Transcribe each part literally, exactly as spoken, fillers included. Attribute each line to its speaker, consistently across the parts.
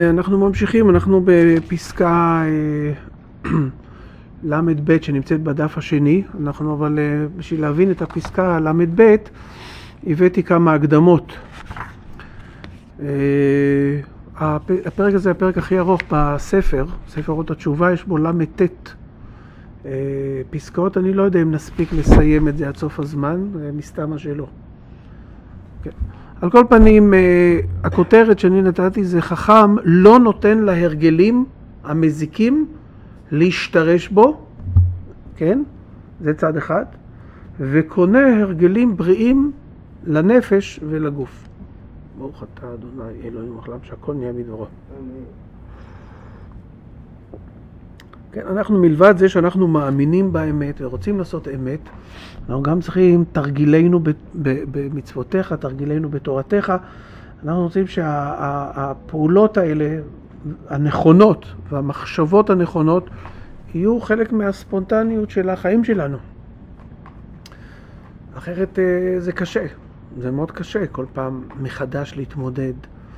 Speaker 1: אנחנו ממשיכים, אנחנו בפסקה למד ב' שנמצאת בדף השני. אנחנו אבל בשביל להבין את הפסקה למד ב' הבאתי כמה הקדמות. הפרק הזה הפרק הכי ארוך בספר, ספר אות התשובה, יש בו למד ט' פסקאות. אני לא יודע אם נספיק לסיים את זה עד סוף הזמן, מסתמה שלא. כן. על כל פנים, הכותרת שאני נתתי זה חכם לא נותן להרגלים המזיקים להשתרש בו, כן? זה צד אחד. וקונה הרגלים בריאים לנפש ולגוף. ברוך אתה אדוני אלוהים מלך העולם שהכל נהיה מדברו. כן, אנחנו מלבד זה שאנחנו מאמינים באמת ורוצים לעשות אמת, אנחנו גם צריכים תרגילנו במצוותיך, תרגילנו בתורתך. אנחנו רוצים שהפעולות האלה, הנכונות והמחשבות הנכונות, יהיו חלק מהספונטניות של החיים שלנו. אחרת זה קשה, זה מאוד קשה כל פעם מחדש להתמודד.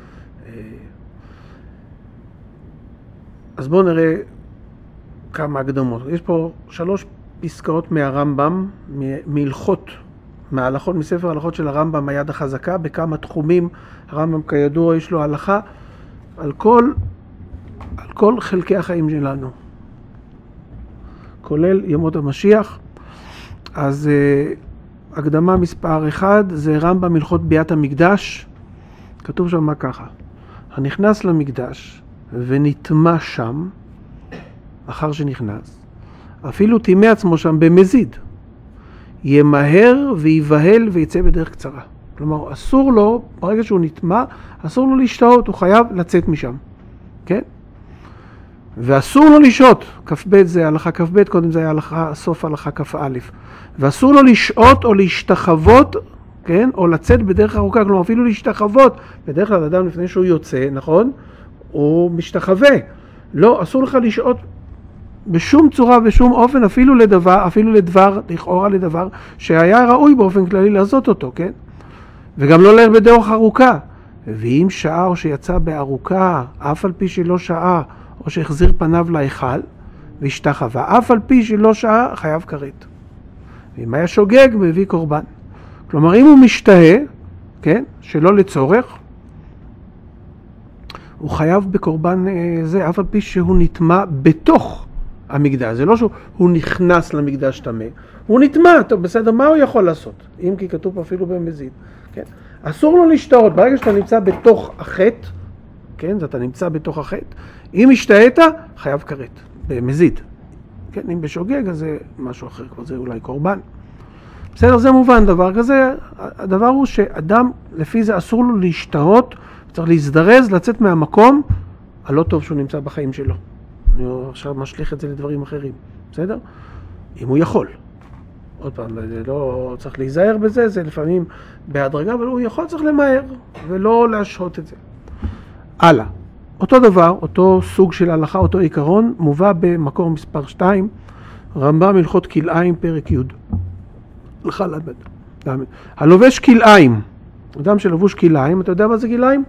Speaker 1: אז בואו נראה כמה הקדמות. יש פה שלוש פסקאות מהרמב"ם, מהלכות, מההלכות, מספר ההלכות של הרמב"ם, היד החזקה, בכמה תחומים. הרמב"ם כידוע יש לו הלכה על כל, על כל חלקי החיים שלנו, כולל ימות המשיח. אז uh, הקדמה מספר אחד זה רמב"ם הלכות ביאת המקדש. כתוב שם מה ככה: הנכנס למקדש ונטמע שם, אחר שנכנס, אפילו תימא עצמו שם במזיד, ימהר ויבהל ויצא בדרך קצרה. כלומר, אסור לו, ברגע שהוא נטמע, אסור לו להשתאות, הוא חייב לצאת משם. כן? ואסור לו לשעות, כף ב' זה הלכה כף ב', קודם זה היה הלכה, סוף הלכה כף א', ואסור לו לשעות או להשתחוות, כן? או לצאת בדרך ארוכה, כלומר אפילו להשתחוות, בדרך כלל אדם לפני שהוא יוצא, נכון? הוא משתחווה. לא, אסור לך לשעות בשום צורה, בשום אופן, אפילו לדבר, אפילו לדבר, לכאורה לדבר, שהיה ראוי באופן כללי לעשות אותו, כן? וגם לא ללכת בדרך ארוכה. ואם שעה או שיצא בארוכה, אף על פי שלא שעה, או שהחזיר פניו להיכל, והשתחווה, אף על פי שלא שעה, חייב כרת. ואם היה שוגג, מביא קורבן. כלומר, אם הוא משתהה, כן, שלא לצורך, הוא חייב בקורבן זה, אף על פי שהוא נטמע בתוך המקדש. זה לא שהוא נכנס למקדש טמא, הוא נטמע. טוב, בסדר, מה הוא יכול לעשות? אם כי כתוב אפילו במזיד. כן? אסור לו להשתאות. ברגע שאתה נמצא בתוך החטא, כן, אתה נמצא בתוך החטא, אם השתהית, חייב כרת, במזיד. כן, אם בשוגג, אז זה משהו אחר, כבר זה אולי קורבן. בסדר, זה מובן דבר כזה. הדבר הוא שאדם, לפי זה אסור לו להשתאות, צריך להזדרז, לצאת מהמקום הלא טוב שהוא נמצא בחיים שלו. אני עכשיו משליך את זה לדברים אחרים, בסדר? אם הוא יכול. עוד פעם, לא צריך להיזהר בזה, זה לפעמים בהדרגה, אבל הוא יכול, צריך למהר ולא להשהות את זה. הלאה. אותו דבר, אותו סוג של הלכה, אותו עיקרון, מובא במקור מספר שתיים, רמב"ם הלכות כלאיים פרק י'. הלכה למד. הלובש כלאיים. אדם שלבוש כלאיים, אתה יודע מה זה כלאיים?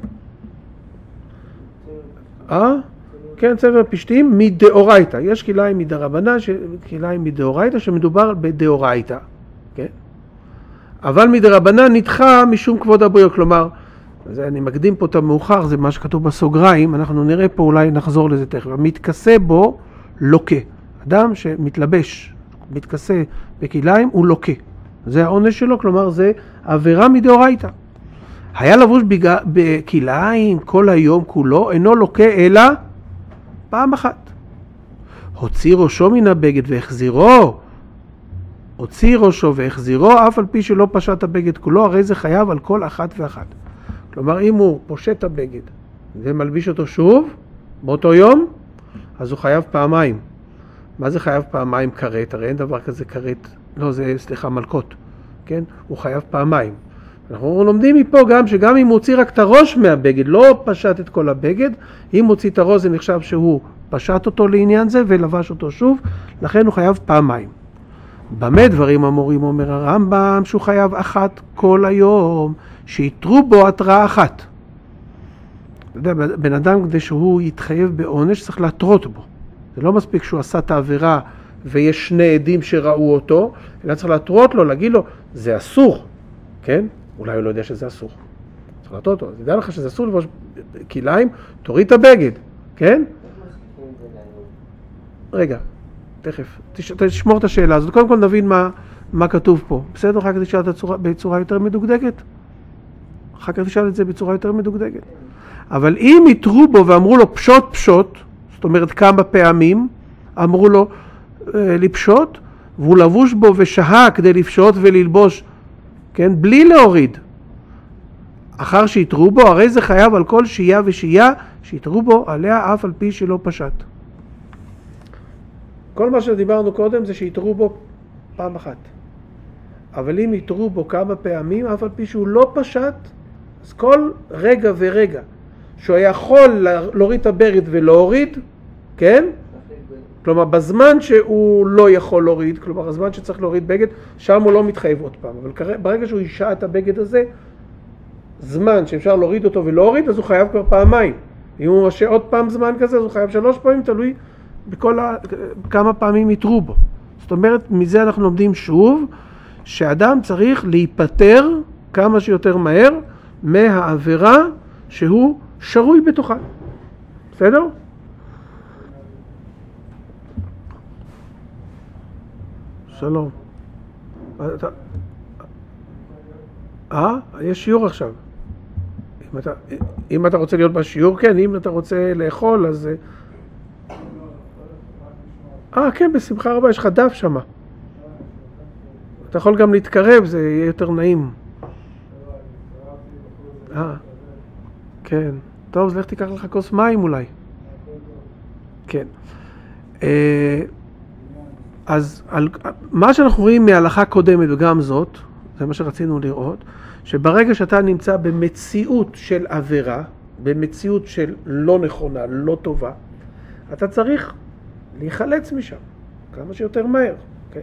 Speaker 1: אה? כן, צבע פשטים מדאורייתא. יש כלאיים מדרבנן, כלאיים מדאורייתא, שמדובר בדאורייתא. כן? אבל מדרבנן נדחה משום כבוד הבריות. כלומר, זה, אני מקדים פה את המאוחר, זה מה שכתוב בסוגריים, אנחנו נראה פה, אולי נחזור לזה תכף. מתכסה בו לוקה. אדם שמתלבש, מתכסה בכלאיים, הוא לוקה. זה העונש שלו, כלומר זה עבירה מדאורייתא. היה לבוש בכלאיים כל היום כולו, אינו לוקה אלא פעם אחת. הוציא ראשו מן הבגד והחזירו, הוציא ראשו והחזירו, אף על פי שלא פשט הבגד כולו, הרי זה חייב על כל אחת ואחת. כלומר, אם הוא פושט הבגד ומלביש אותו שוב, באותו יום, אז הוא חייב פעמיים. מה זה חייב פעמיים כרת? הרי אין דבר כזה כרת, לא, זה סליחה מלכות, כן? הוא חייב פעמיים. אנחנו לומדים מפה גם שגם אם הוא הוציא רק את הראש מהבגד, לא פשט את כל הבגד, אם הוציא את הראש זה נחשב שהוא פשט אותו לעניין זה ולבש אותו שוב, לכן הוא חייב פעמיים. במה דברים אמורים, אומר הרמב"ם, שהוא חייב אחת כל היום, שיתרו בו התראה אחת. אתה יודע, בן אדם כדי שהוא יתחייב בעונש צריך להתרות בו. זה לא מספיק שהוא עשה את העבירה ויש שני עדים שראו אותו, אלא צריך להתרות לו, להגיד לו, זה אסור, כן? אולי הוא לא יודע שזה אסור. צריך להתרות לו, תדע לך שזה אסור לבוש כליים, תוריד את הבגד, כן? רגע, תכף, תשמור את השאלה הזאת. קודם כל נבין מה, מה כתוב פה. בסדר? אחר כך תשאל את הצורה, בצורה יותר מדוקדקת. אחר כך תשאל את זה בצורה יותר מדוקדקת. אבל אם יתרו בו ואמרו לו פשוט פשוט, זאת אומרת כמה פעמים אמרו לו אה, לפשוט, והוא לבוש בו ושהה כדי לפשוט וללבוש, כן? בלי להוריד. אחר שיתרו בו, הרי זה חייב על כל שהייה ושהייה שיתרו בו עליה אף על פי שלא פשט. כל מה שדיברנו קודם זה שיתרו בו פעם אחת. אבל אם יתרו בו כמה פעמים, אף על פי שהוא לא פשט, אז כל רגע ורגע שהוא יכול להוריד את הבגד ולהוריד, כן? כלומר, בזמן שהוא לא יכול להוריד, כלומר, הזמן שצריך להוריד בגד, שם הוא לא מתחייב עוד פעם. אבל ברגע שהוא ישעה את הבגד הזה, זמן שאפשר להוריד אותו ולהוריד, אז הוא חייב כבר פעמיים. אם הוא משעה עוד פעם זמן כזה, אז הוא חייב שלוש פעמים, תלוי בכל ה... כמה פעמים יתרו בו. זאת אומרת, מזה אנחנו לומדים שוב, שאדם צריך להיפטר כמה שיותר מהר מהעבירה שהוא שרוי בתוכה. בסדר? שלום. אתה... אה? יש שיעור עכשיו. אם אתה, אם אתה רוצה להיות בשיעור, כן. אם אתה רוצה לאכול, אז... אה, כן, בשמחה רבה. יש לך דף שמה. אתה יכול גם להתקרב, זה יהיה יותר נעים. אה, כן. טוב, אז לך תיקח לך כוס מים אולי. כן. אז על, מה שאנחנו רואים מההלכה קודמת וגם זאת, זה מה שרצינו לראות, שברגע שאתה נמצא במציאות של עבירה, במציאות של לא נכונה, לא טובה, אתה צריך להיחלץ משם, כמה שיותר מהר. כן.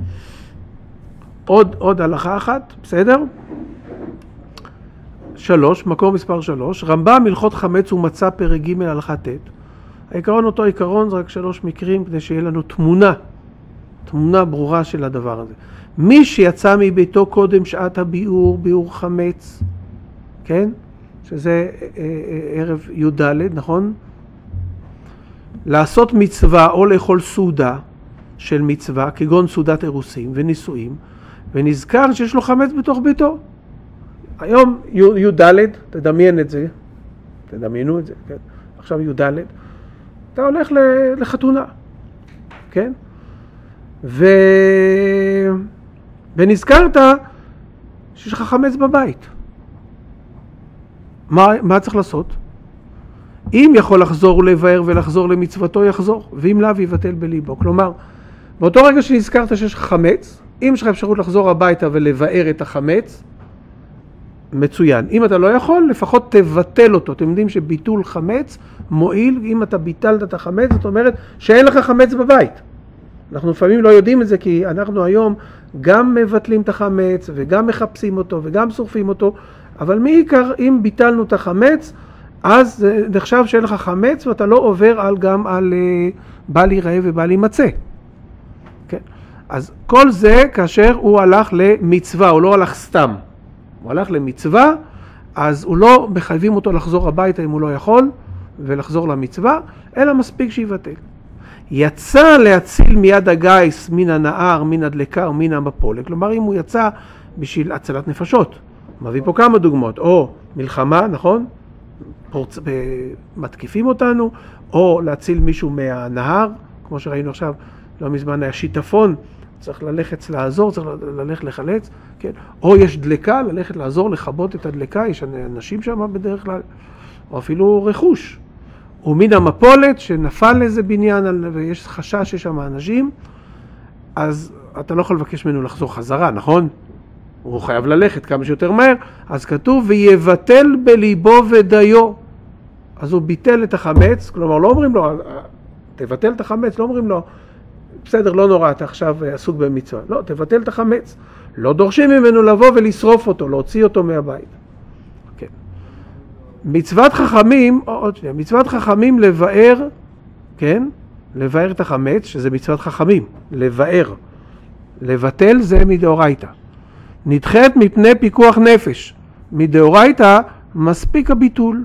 Speaker 1: עוד, עוד הלכה אחת, בסדר? שלוש, מקור מספר שלוש, רמב"ם הלכות חמץ ומצה פרק ג' הלכה ט'. העיקרון אותו עיקרון, זה רק שלוש מקרים כדי שיהיה לנו תמונה, תמונה ברורה של הדבר הזה. מי שיצא מביתו קודם שעת הביאור, ביאור חמץ, כן? שזה ערב י"ד, נכון? לעשות מצווה או לאכול סעודה של מצווה, כגון סעודת אירוסין ונישואים, ונזכר שיש לו חמץ בתוך ביתו. היום י"ד, תדמיין את זה, תדמיינו את זה, כן? עכשיו י"ד, אתה הולך לחתונה, כן? ו... ונזכרת שיש לך חמץ בבית. מה, מה צריך לעשות? אם יכול לחזור ולבאר ולחזור למצוותו, יחזור, ואם לאו יבטל בליבו. כלומר, באותו רגע שנזכרת שיש לך חמץ, אם יש לך אפשרות לחזור הביתה ולבאר את החמץ, מצוין. אם אתה לא יכול, לפחות תבטל אותו. אתם יודעים שביטול חמץ מועיל, אם אתה ביטלת את החמץ, זאת אומרת שאין לך חמץ בבית. אנחנו לפעמים לא יודעים את זה, כי אנחנו היום גם מבטלים את החמץ, וגם מחפשים אותו, וגם שורפים אותו, אבל מעיקר, אם ביטלנו את החמץ, אז זה נחשב שאין לך חמץ, ואתה לא עובר על, גם על בל ייראה ובל יימצא. כן? אז כל זה כאשר הוא הלך למצווה, הוא לא הלך סתם. הוא הלך למצווה, אז הוא לא מחייבים אותו לחזור הביתה אם הוא לא יכול, ולחזור למצווה, אלא מספיק שיבטל. יצא להציל מיד הגייס מן הנהר, מן הדלקה או מן המפולת. כלומר, אם הוא יצא בשביל הצלת נפשות, מביא פה כמה דוגמאות, או מלחמה, נכון? פורצ... מתקיפים אותנו, או להציל מישהו מהנהר, כמו שראינו עכשיו, לא מזמן היה שיטפון, צריך ללכת לעזור, צריך ללכת לחלץ, כן? או יש דלקה, ללכת לעזור, לכבות את הדלקה, יש אנשים שם בדרך כלל, או אפילו רכוש. ומן המפולת שנפל לאיזה בניין ויש חשש שיש שם אנשים, אז אתה לא יכול לבקש ממנו לחזור חזרה, נכון? הוא חייב ללכת כמה שיותר מהר, אז כתוב ויבטל בליבו ודיו. אז הוא ביטל את החמץ, כלומר לא אומרים לו, תבטל את החמץ, לא אומרים לו, בסדר, לא נורא, אתה עכשיו עסוק במצווה. לא, תבטל את החמץ. לא דורשים ממנו לבוא ולשרוף אותו, להוציא אותו מהבית. כן. מצוות חכמים, עוד שנייה, מצוות חכמים לבאר, כן? לבאר את החמץ, שזה מצוות חכמים, לבאר. לבטל זה מדאורייתא. נדחית מפני פיקוח נפש. מדאורייתא מספיק הביטול.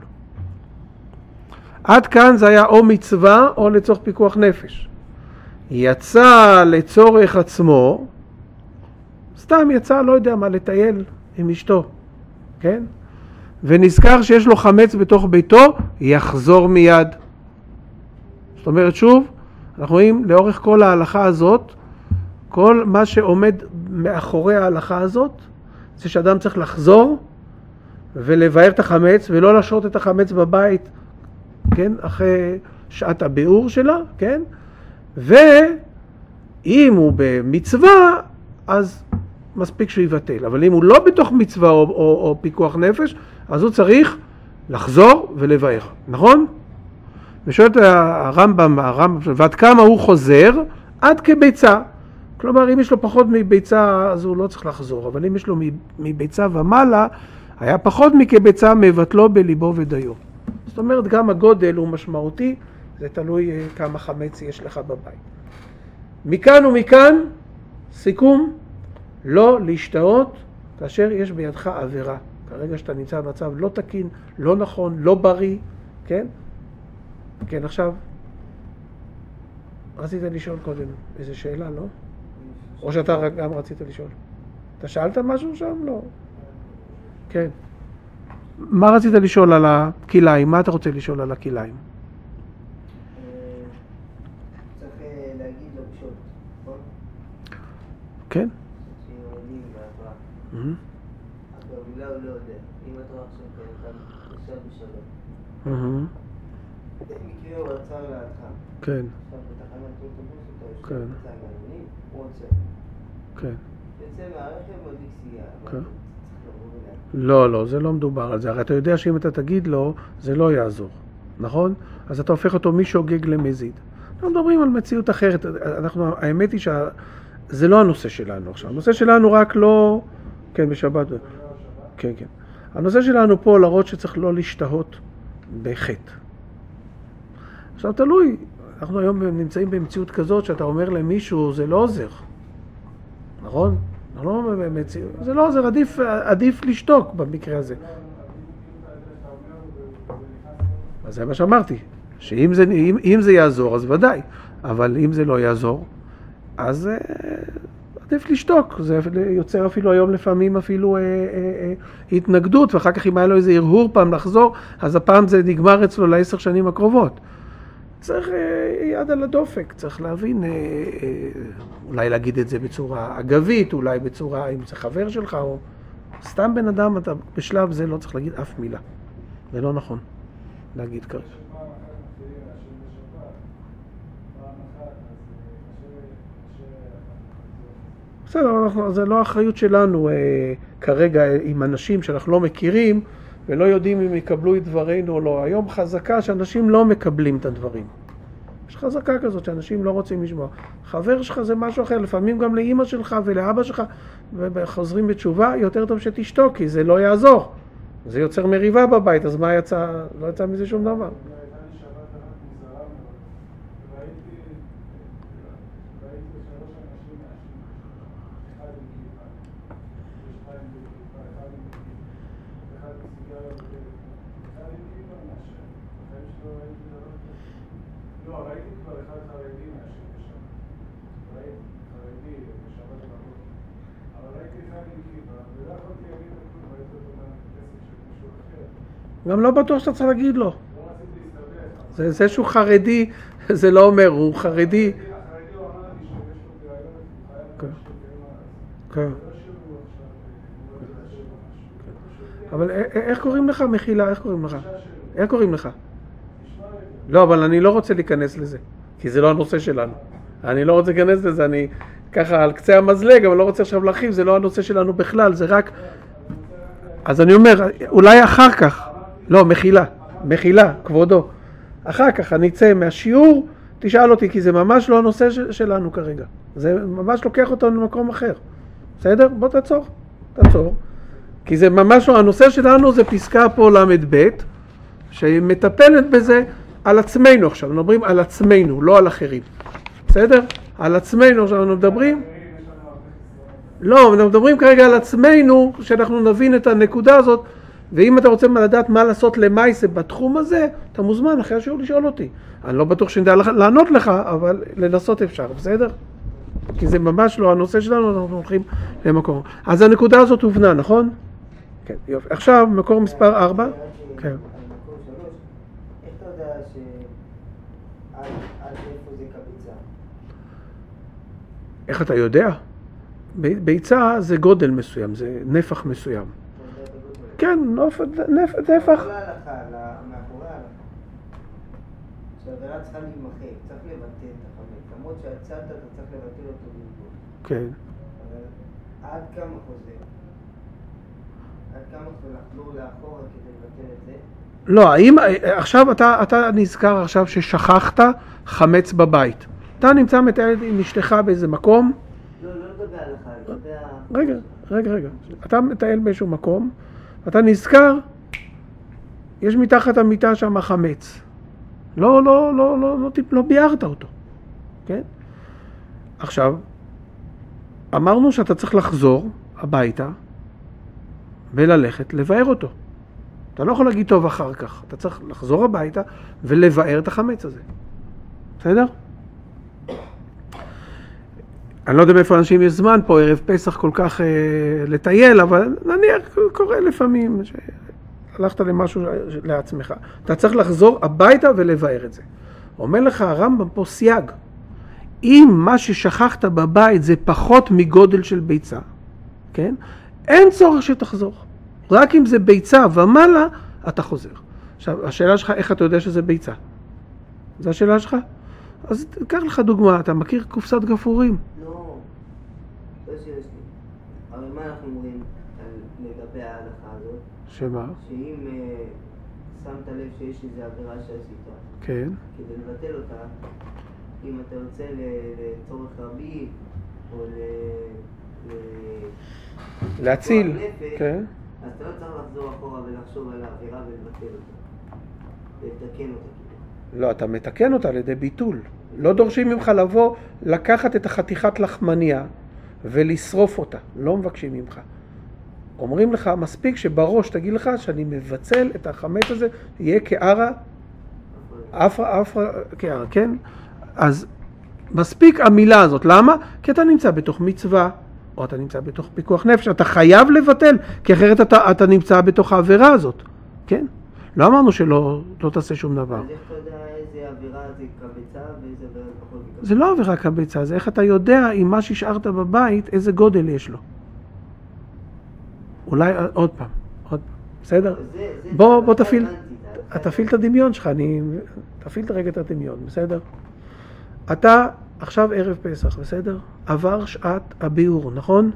Speaker 1: עד כאן זה היה או מצווה או לצורך פיקוח נפש. יצא לצורך עצמו, סתם יצא, לא יודע מה, לטייל עם אשתו, כן? ונזכר שיש לו חמץ בתוך ביתו, יחזור מיד. זאת אומרת, שוב, אנחנו רואים לאורך כל ההלכה הזאת, כל מה שעומד מאחורי ההלכה הזאת, זה שאדם צריך לחזור ולבאר את החמץ, ולא לשרות את החמץ בבית, כן? אחרי שעת הביאור שלה, כן? ואם הוא במצווה, אז מספיק שהוא יבטל. אבל אם הוא לא בתוך מצווה או, או, או פיקוח נפש, אז הוא צריך לחזור ולבאר. נכון? ושואל את הרמב"ם, הרמב"ם, ועד כמה הוא חוזר? עד כביצה. כלומר, אם יש לו פחות מביצה, אז הוא לא צריך לחזור. אבל אם יש לו מביצה ומעלה, היה פחות מכביצה, מבטלו בליבו ודיו. זאת אומרת, גם הגודל הוא משמעותי, זה תלוי כמה חמץ יש לך בבית. מכאן ומכאן, סיכום, לא להשתאות כאשר יש בידך עבירה. כרגע שאתה נמצא במצב לא תקין, לא נכון, לא בריא, כן? כן, עכשיו, רצית לשאול קודם איזו שאלה, לא? או שאתה גם רצית לשאול. אתה שאלת משהו שם? לא. כן. מה רצית לשאול על הכיליים? מה אתה רוצה לשאול על הכיליים?
Speaker 2: צריך להגיד לו פשוט, נכון?
Speaker 1: כן.
Speaker 2: שיורדים מהתורה. אבל אולי הוא לא יודע. אם התורה עכשיו כאן, אתה נשאר בשלום. במקרה הוא עצר לידך.
Speaker 1: כן.
Speaker 2: עכשיו בתחנת אוטובוס אתה יושב בצד הגלגלים, הוא עוצר.
Speaker 1: כן.
Speaker 2: יוצא מהרכב מדליק סיגריה.
Speaker 1: כן.
Speaker 2: צריך לבוא ולהגיד.
Speaker 1: לא, לא, זה לא מדובר על זה. הרי אתה יודע שאם אתה תגיד לו, זה לא יעזור. נכון? אז אתה הופך אותו משוגג למזיד. אנחנו מדברים על מציאות אחרת. אנחנו, האמת היא שזה לא הנושא שלנו עכשיו. הנושא שלנו רק לא... כן, בשבת. כן, כן. הנושא שלנו פה להראות שצריך לא להשתהות בחטא. עכשיו תלוי, אנחנו היום נמצאים במציאות כזאת שאתה אומר למישהו, זה לא עוזר. נכון? לא במציאות, זה לא עוזר, עדיף, עדיף לשתוק במקרה הזה. אז זה מה שאמרתי, שאם זה, אם, אם זה יעזור, אז ודאי. אבל אם זה לא יעזור, אז אה, עדיף לשתוק. זה יוצר אפילו היום לפעמים אפילו אה, אה, אה, התנגדות, ואחר כך אם היה לו איזה הרהור פעם לחזור, אז הפעם זה נגמר אצלו לעשר שנים הקרובות. צריך אה, יד על הדופק, צריך להבין, אה, אה, אולי להגיד את זה בצורה אגבית, אולי בצורה, אם זה חבר שלך, או סתם בן אדם, אתה בשלב זה לא צריך להגיד אף מילה. זה לא נכון להגיד ככה. בסדר, אנחנו, זה לא האחריות שלנו אה, כרגע עם אנשים שאנחנו לא מכירים ולא יודעים אם יקבלו את דברינו או לא. היום חזקה שאנשים לא מקבלים את הדברים. יש חזקה כזאת שאנשים לא רוצים לשמוע. חבר שלך זה משהו אחר, לפעמים גם לאמא שלך ולאבא שלך, וחוזרים בתשובה, יותר טוב שתשתוק, כי זה לא יעזור. זה יוצר מריבה בבית, אז מה יצא? לא יצא מזה שום דבר. גם לא בטוח שאתה צריך להגיד לו. זה, זה שהוא חרדי, זה לא אומר, הוא חרדי. כן. אבל איך קוראים לך, מחילה? איך קוראים לך? איך קוראים לך? לא, אבל אני לא רוצה להיכנס לזה, כי זה לא הנושא שלנו. אני לא רוצה להיכנס לזה, אני ככה על קצה המזלג, אבל לא רוצה עכשיו להרחיב, זה לא הנושא שלנו בכלל, זה רק... אז אני אומר, אולי אחר כך, לא, מחילה, מחילה, כבודו. אחר כך אני אצא מהשיעור, תשאל אותי, כי זה ממש לא הנושא שלנו כרגע. זה ממש לוקח אותנו למקום אחר. בסדר? בוא תעצור, תעצור. כי זה ממש לא, הנושא שלנו זה פסקה פה למד ב', שמטפלת בזה על עצמנו עכשיו, מדברים על עצמנו, לא על אחרים. בסדר? על עצמנו עכשיו אנחנו מדברים. לא, אנחנו מדברים כרגע על עצמנו, שאנחנו נבין את הנקודה הזאת, ואם אתה רוצה לדעת מה לעשות למעשה בתחום הזה, אתה מוזמן אחרי השיעור לשאול אותי. אני לא בטוח שנדע לענות לך, אבל לנסות אפשר, בסדר? כי זה ממש לא הנושא שלנו, אנחנו הולכים למקום. אז הנקודה הזאת הובנה, נכון? כן, יופי. עכשיו, מקור מספר ארבע. כן.
Speaker 2: איך אתה יודע שעד איפה זה קביצה?
Speaker 1: איך אתה יודע? ביצה זה גודל מסוים, זה נפח מסוים. כן, נפח.
Speaker 2: מאחורי ההלכה, שהעבירה צריכה להימחק, צריך לבטל את החמץ. למרות שהצעת אתה צריך לבטל אותו בלבול.
Speaker 1: כן.
Speaker 2: אבל עד כמה חוזר? עד כמה חוזר לחזור לאחורה כדי לבטל את זה?
Speaker 1: לא, האם, עכשיו אתה, אתה נזכר עכשיו ששכחת חמץ בבית. אתה נמצא מטייל עם אשתך באיזה מקום.
Speaker 2: לא, לא לגבי ההלכה, לגבי ה...
Speaker 1: רגע, רגע, רגע. אתה מטייל באיזשהו מקום, אתה נזכר, יש מתחת המיטה שם חמץ. לא, לא, לא, לא, לא, לא ביארת אותו. כן? עכשיו, אמרנו שאתה צריך לחזור הביתה וללכת לבאר אותו. אתה לא יכול להגיד טוב אחר כך. אתה צריך לחזור הביתה ולבאר את החמץ הזה. בסדר? אני לא יודע מאיפה אנשים יש זמן פה, ערב פסח כל כך אה, לטייל, אבל נניח קורה לפעמים שהלכת למשהו לעצמך. אתה צריך לחזור הביתה ולבאר את זה. אומר לך הרמב"ם פה סייג. אם מה ששכחת בבית זה פחות מגודל של ביצה, כן? אין צורך שתחזור. רק אם זה ביצה ומעלה, אתה חוזר. עכשיו, השאלה שלך, איך אתה יודע שזה ביצה? זו השאלה שלך? אז תקח לך דוגמה, אתה מכיר קופסת גפורים?
Speaker 2: לא, לא שיש לי. אבל מה אנחנו אומרים לגבי ההלכה הזאת?
Speaker 1: שמה?
Speaker 2: שאם uh, שמת לב שיש איזו עבירה שעשית,
Speaker 1: כן.
Speaker 2: כדי לבטל אותה, אם אתה רוצה לצורך רבי, או ל...
Speaker 1: להציל,
Speaker 2: נפש,
Speaker 1: כן.
Speaker 2: אז אתה לא צריך לחזור אחורה ולחשוב על העבירה ולבטל אותה. לתקן אותה.
Speaker 1: לא, אתה מתקן אותה על ידי ביטול. לא דורשים ממך לבוא, לקחת את החתיכת לחמניה ולשרוף אותה. לא מבקשים ממך. אומרים לך, מספיק שבראש תגיד לך שאני מבצל את החמץ הזה, יהיה כערה, אפרה, אפרה, כערה, כן? אז מספיק המילה הזאת. למה? כי אתה נמצא בתוך מצווה, או אתה נמצא בתוך פיקוח נפש. אתה חייב לבטל, כי אחרת אתה, אתה נמצא בתוך העבירה הזאת. כן? לא אמרנו שלא לא תעשה שום דבר.
Speaker 2: אז איך אתה יודע איזה עבירה זה קביצה ואיזה עבירה פחות קביצה?
Speaker 1: זה לא עבירה קביצה, זה איך אתה יודע אם מה שהשארת בבית, איזה גודל יש לו. אולי עוד פעם, עוד פעם, בסדר?
Speaker 2: זה, זה
Speaker 1: בוא, בוא תפעיל,
Speaker 2: הבנתי,
Speaker 1: תפעיל את הדמיון שלך, אני, תפעיל רגע את הדמיון, בסדר? אתה עכשיו ערב פסח, בסדר? עבר שעת הביאור, נכון?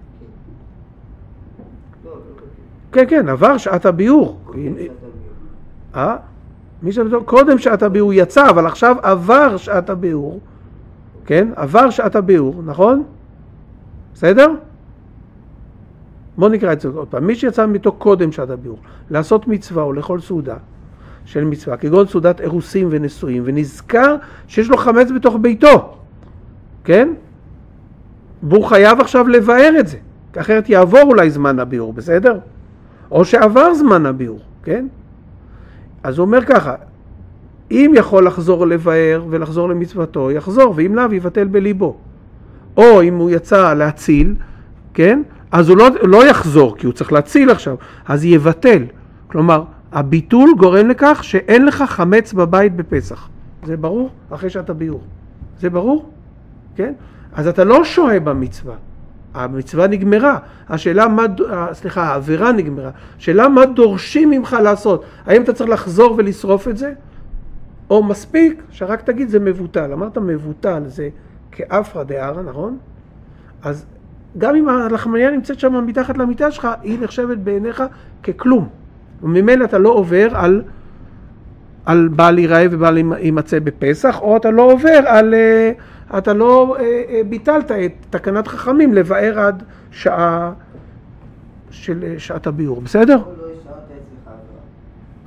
Speaker 2: לא, לא, לא.
Speaker 1: כן, כן, עבר שעת הביאור. אה? מי שבתור, קודם שעת הביאור יצא, אבל עכשיו עבר שעת הביאור. כן? עבר שעת הביאור, נכון? בסדר? בוא נקרא את זה עוד פעם. מי שיצא מתוך קודם שעת הביאור, לעשות מצווה או לאכול סעודה של מצווה, כגון סעודת אירוסים ונשואים, ונזכר שיש לו חמץ בתוך ביתו. כן? והוא חייב עכשיו לבאר את זה. כי אחרת יעבור אולי זמן הביאור, בסדר? או שעבר זמן הביאור, כן? אז הוא אומר ככה, אם יכול לחזור לבאר ולחזור למצוותו, יחזור, ואם לאו יבטל בליבו. או אם הוא יצא להציל, כן? אז הוא לא, לא יחזור, כי הוא צריך להציל עכשיו, אז יבטל. כלומר, הביטול גורם לכך שאין לך חמץ בבית בפסח. זה ברור? אחרי שאתה ביאור. זה ברור? כן? אז אתה לא שוהה במצווה. המצווה נגמרה. השאלה מה, סליחה, העבירה נגמרה. השאלה מה דורשים ממך לעשות? האם אתה צריך לחזור ולשרוף את זה? או מספיק שרק תגיד זה מבוטל. אמרת מבוטל, זה כאפרה דערה, נכון? אז גם אם הלחמניה נמצאת שם מתחת למיטה שלך, היא נחשבת בעיניך ככלום. וממילא אתה לא עובר על, על בעל ייראה ובעל יימצא בפסח, או אתה לא עובר על... אתה לא אה, ביטלת את תקנת חכמים לבאר עד שעה של שעת הביאור, בסדר?
Speaker 2: לא השארת אצלך עבירה.
Speaker 1: אה?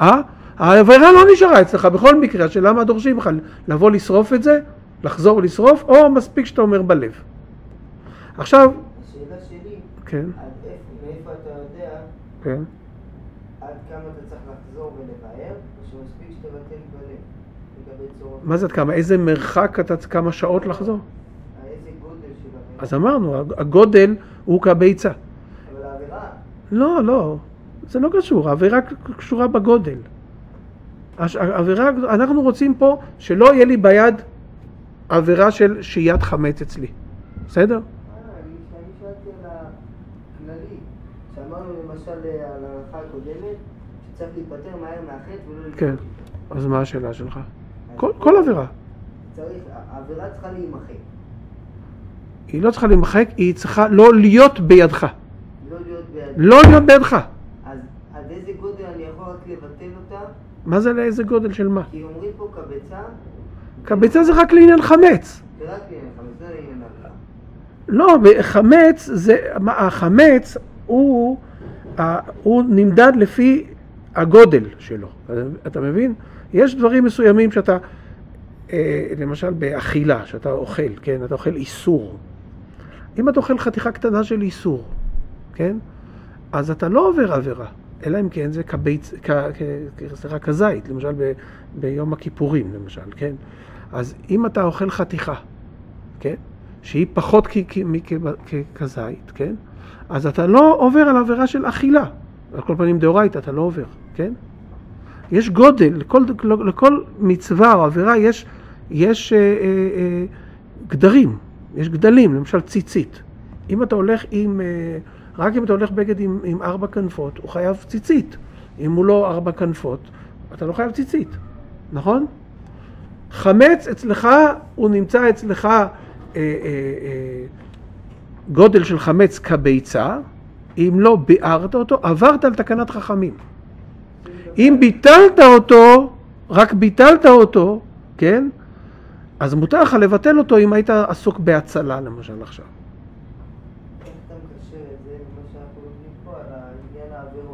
Speaker 1: העבירה לא נשארה אצלך בכל מקרה, השאלה מה דורשים לך, לבוא לשרוף את זה, לחזור לשרוף, או מספיק שאתה אומר בלב. עכשיו...
Speaker 2: השאלה שלי,
Speaker 1: כן.
Speaker 2: עד איפה, מאיפה אתה יודע,
Speaker 1: כן.
Speaker 2: עד כמה אתה צריך לחזור ולבאר, או שמספיק שתבטל בלב, לגבי צורות...
Speaker 1: מה זה עד כמה? איזה מרחק אתה צריך כמה שעות לחזור?
Speaker 2: איזה גודל של עבירה?
Speaker 1: אז אמרנו, הגודל הוא כביצה.
Speaker 2: אבל העבירה...
Speaker 1: לא, לא, זה לא קשור, העבירה קשורה בגודל. העבירה, אנחנו רוצים פה שלא יהיה לי ביד עבירה של שהיית חמץ אצלי. בסדר?
Speaker 2: אה, אני שאלתי על הכללי, שאמרנו למשל על ההלכה הקודמת, שצריך להיפטר מהר מהחטא ולא להיפטר.
Speaker 1: כן, אז מה השאלה שלך? כל, כל עבירה.
Speaker 2: צריך, העבירה צריכה להימחק.
Speaker 1: היא לא צריכה להימחק, היא צריכה לא להיות בידך.
Speaker 2: לא להיות בידך.
Speaker 1: לא להיות בידך.
Speaker 2: אז עד איזה גודל אני יכול רק לבטל אותה?
Speaker 1: מה זה לאיזה גודל של מה?
Speaker 2: כי אומרים פה קבצה.
Speaker 1: קבצה זה רק לעניין חמץ.
Speaker 2: זה רק לעניין חמץ, זה לעניין עבירה.
Speaker 1: לא, בחמץ, זה, החמץ הוא, הוא נמדד לפי הגודל שלו. אתה מבין? יש דברים מסוימים שאתה, למשל באכילה, שאתה אוכל, כן? אתה אוכל איסור. אם אתה אוכל חתיכה קטנה של איסור, כן? אז אתה לא עובר עבירה, אלא אם כן זה כביץ, סליחה, כזית, למשל ב, ביום הכיפורים, למשל, כן? אז אם אתה אוכל חתיכה, כן? שהיא פחות כזית, כן? אז אתה לא עובר על עבירה של אכילה. על כל פנים דאורייתא אתה לא עובר, כן? יש גודל, לכל, לכל מצווה או עבירה יש, יש אה, אה, גדרים, יש גדלים, למשל ציצית. אם אתה הולך עם, אה, רק אם אתה הולך בגד עם, עם ארבע כנפות, הוא חייב ציצית. אם הוא לא ארבע כנפות, אתה לא חייב ציצית, נכון? חמץ אצלך, הוא נמצא אצלך אה, אה, אה, גודל של חמץ כביצה, אם לא ביארת אותו, עברת על תקנת חכמים. אם ביטלת אותו, רק ביטלת אותו, כן? אז מותר לך לבטל אותו אם היית עסוק בהצלה, למשל עכשיו.
Speaker 2: איך אתה מקשר את זה למה שאנחנו לומדים פה על העניין העבירות?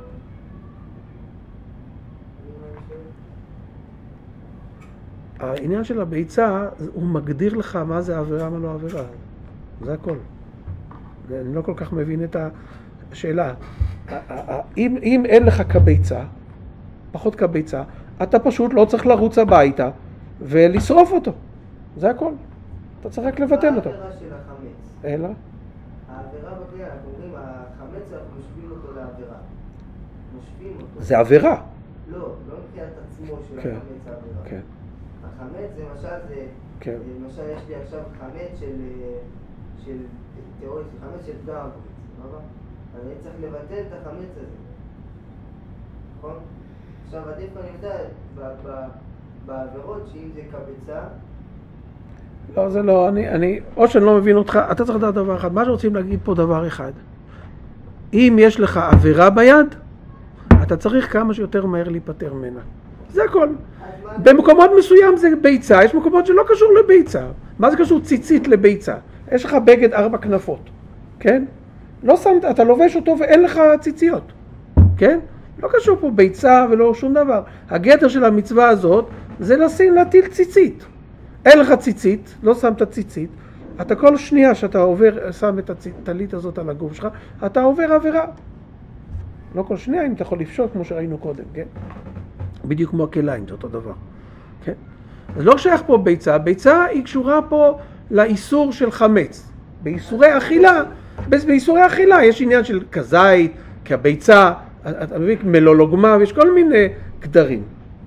Speaker 1: העניין של הביצה, הוא מגדיר לך מה זה עבירה, מה לא עבירה. זה הכל. אני לא כל כך מבין את השאלה. אם, אם אין לך כביצה, פחות כביצה, אתה פשוט לא צריך לרוץ הביתה ולשרוף אותו. זה הכל. אתה צריך רק לבטל אותו.
Speaker 2: מה העבירה של החמץ?
Speaker 1: אלא?
Speaker 2: העבירה בקריאה, אנחנו אומרים, החמץ אנחנו משווים אותו לעבירה. משווים אותו.
Speaker 1: זה עבירה.
Speaker 2: לא, לא מבחינת עצמו של
Speaker 1: כן.
Speaker 2: החמץ העבירה.
Speaker 1: כן.
Speaker 2: החמץ זה למשל, זה,
Speaker 1: כן.
Speaker 2: למשל יש לי עכשיו חמץ של, של תיאוריה, חמץ של דארקוויץ, סבבה? אז אני צריך לבטל את החמץ הזה. נכון? עכשיו עדיף אני יודע ב- ב- בעבירות שאם זה קבצה.
Speaker 1: לא, זה לא, אני, אני, או שאני לא מבין אותך, אתה צריך לדעת דבר אחד, מה שרוצים להגיד פה דבר אחד. אם יש לך עבירה ביד, אתה צריך כמה שיותר מהר להיפטר ממנה. זה הכל. במקומות מסוים זה ביצה, יש מקומות שלא קשור לביצה. מה זה קשור ציצית לביצה? יש לך בגד ארבע כנפות, כן? לא שמת, אתה לובש אותו ואין לך ציציות, כן? לא קשור פה ביצה ולא שום דבר. הגדר של המצווה הזאת זה לשים, להטיל ציצית. אין לך ציצית, לא שמת ציצית, אתה כל שנייה שאתה עובר, שם את הטלית הזאת על הגוף שלך, אתה עובר עבירה. לא כל שנייה, אם אתה יכול לפשוט כמו שראינו קודם, כן? בדיוק כמו הכליים, זה אותו דבר, כן? אז לא שייך פה ביצה, ביצה היא קשורה פה לאיסור של חמץ. באיסורי אכילה, באיסורי אכילה יש עניין של כזית, כביצה, אתה מבין, מלולוגמה, ויש כל מיני גדרים.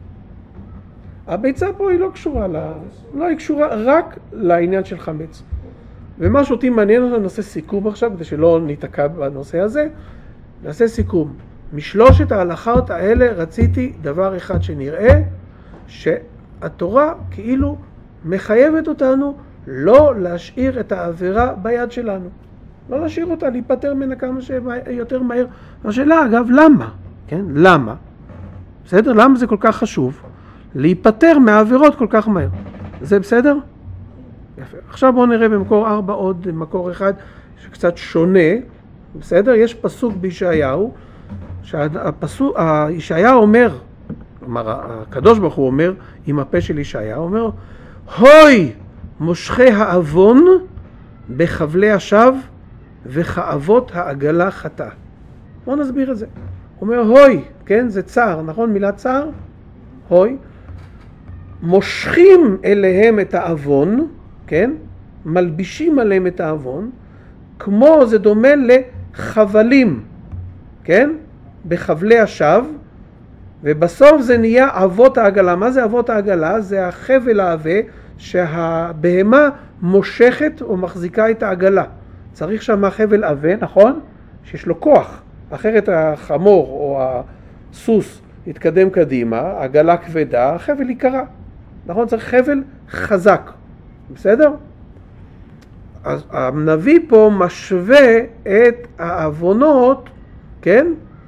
Speaker 1: הביצה פה היא לא קשורה, לה... לא, היא קשורה רק לעניין של חמץ. ומה שאותי מעניין אותנו, נעשה סיכום עכשיו, כדי שלא ניתקע בנושא הזה, נעשה סיכום. משלושת ההלכות האלה רציתי דבר אחד שנראה, שהתורה כאילו מחייבת אותנו לא להשאיר את העבירה ביד שלנו. לא להשאיר אותה, להיפטר ממנה כמה שיותר מהר. השאלה, אגב, למה? כן? למה? בסדר? למה זה כל כך חשוב? להיפטר מהעבירות כל כך מהר. זה בסדר? יפה. עכשיו בואו נראה במקור ארבע עוד מקור אחד שקצת שונה. בסדר? יש פסוק בישעיהו, שהפסוק, ישעיהו אומר, כלומר, הקדוש ברוך הוא אומר, עם הפה של ישעיה, הוא אומר, הוי מושכי האבון בחבלי השווא וכאבות העגלה חטא. בואו נסביר את זה. הוא אומר, הוי, כן, זה צער, נכון? מילה צער? הוי. מושכים אליהם את האבון, כן? מלבישים עליהם את האבון, כמו זה דומה לחבלים, כן? בחבלי השווא, ובסוף זה נהיה אבות העגלה. מה זה אבות העגלה? זה החבל העבה שהבהמה מושכת או מחזיקה את העגלה. צריך שם חבל עבה, נכון? שיש לו כוח. אחרת החמור או הסוס יתקדם קדימה, עגלה כבדה, החבל יקרה. נכון? צריך חבל חזק. בסדר? אז הנביא פה משווה את האבונות, כן?